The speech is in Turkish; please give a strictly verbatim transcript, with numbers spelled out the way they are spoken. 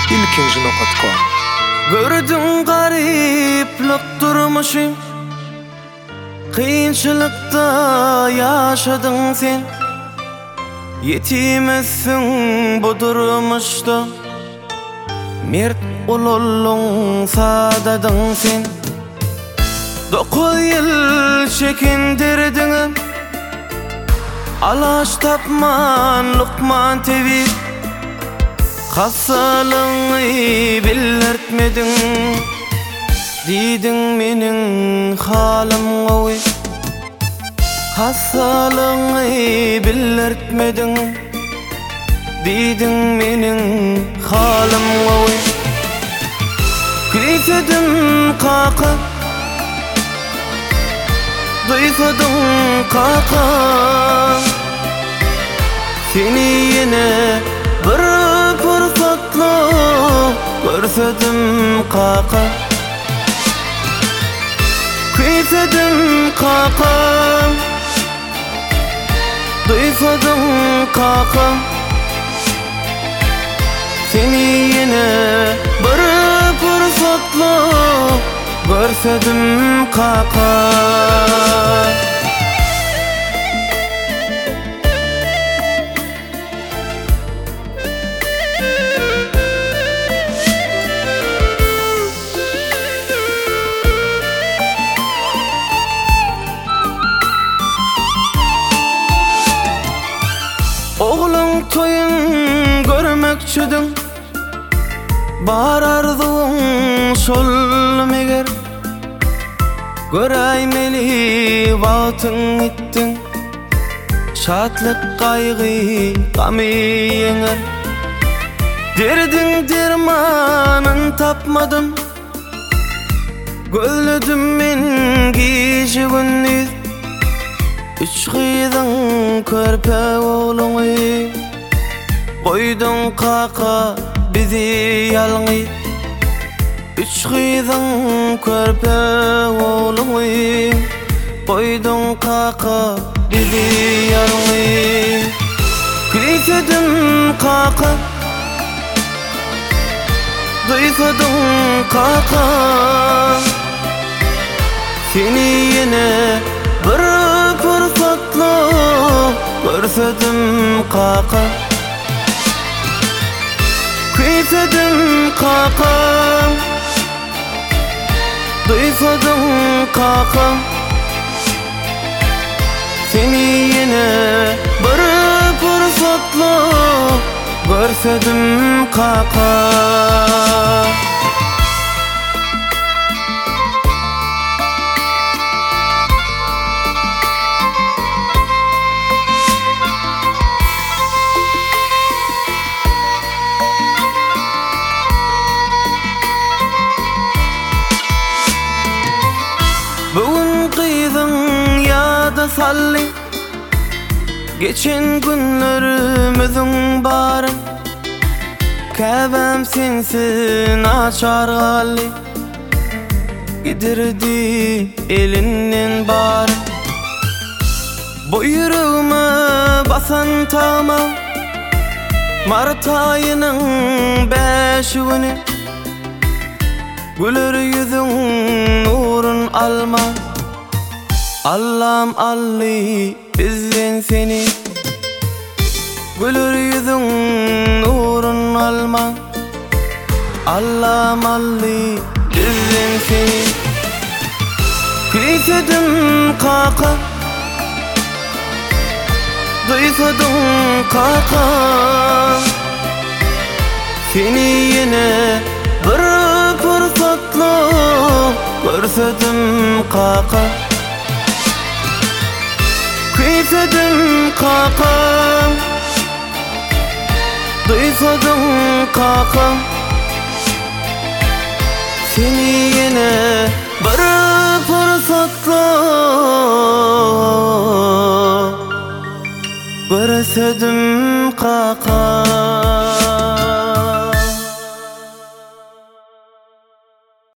ilkinci nokta com. Gördün gariplik durmuşum, kıyınçılıkta yaşadın sen. Yetimessin bu durmuşta, mert ululun sadadın sen. Dokuz yıl çekindirdin, alaş tapman Lukman tevi. Hasalını bildirtmedin, didin menin halim oy. Hasalını bildirtmedin, didin menin halim oy. Kıysedim kaka, duysadım kaka, seni yine bir fırsatla görsedim kaka. Kıysedim kaka, duysadım kaka, seni yine bir fırsatla görsedim kaka. Oğlun toyun görmekçüdün, barardın şol meger. Görəymeli vatın ettin, şatlık kaygı gamı yenger. Derdin dermanın tapmadım, gözledim men gece gündüz. Üç kıydın körpe oğlunu, koydun kaka bizi yalnız. Üç kıydın körpe oğlunu, koydun kaka bizi yalnız. Kıysedim kaka, duysadım kaka, seni yine bir fırsatla görsedim kaka. Kıysedim kaka, duysadım kaka, seni yine bir fırsatla görsedim kaka. Bugün kıydın ya da salli, geçen günlerimizin barı. Kebem sensin açar gali, gidirdi elinden barı. Buyruğuma basan tama, Mart ayının beşi günü. Güler yüzün nurun alma, Allah'ım alli bizden seni. Güler yüzün nurun alma, Allah'ım alli bizden seni. Kıysedim kaka, duysadım kaka, seni yine bir fırsatla görsedim kaka. Kıysedim kaka, duysadım kaka, seni yine bir fırsatla görsedim kaka.